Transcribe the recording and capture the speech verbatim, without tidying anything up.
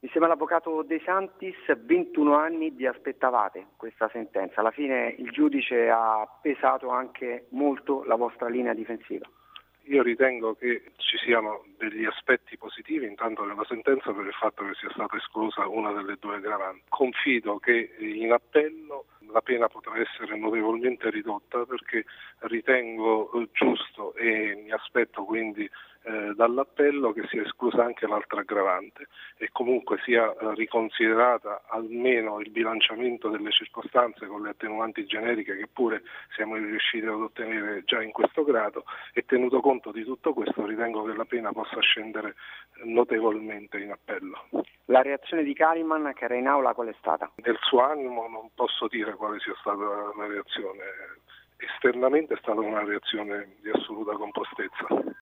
Insieme all'avvocato De Santis, ventuno anni vi aspettavate questa sentenza. Alla fine il giudice ha pesato anche molto la vostra linea difensiva. Io ritengo che ci siano degli aspetti positivi intanto nella sentenza per il fatto che sia stata esclusa una delle due aggravanti. Confido che in appello la pena potrà essere notevolmente ridotta perché ritengo giusto e mi aspetto quindi eh, dall'appello che sia esclusa anche l'altra aggravante e comunque sia eh, riconsiderata almeno il bilanciamento delle circostanze con le attenuanti generiche che pure siamo riusciti ad ottenere già in questo grado e tenuto conto di tutto questo ritengo che la pena possa scendere notevolmente in appello. La reazione di Kaliman che era in aula qual è stata? Nel suo animo non posso dire quale sia stata la reazione, esternamente è stata una reazione di assoluta compostezza.